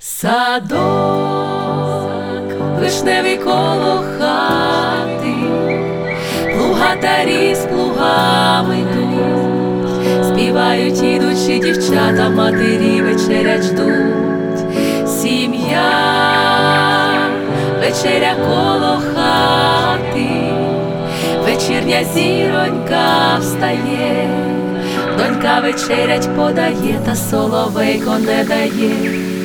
Садок вишневий коло хати, плугатарі з плугами йдуть, співають ідучі дівчата, матері вечерять ждуть. Сім'я, вечеря коло хати, вечірня зіронька встає, донька вечерять подає, та соловейко не дає.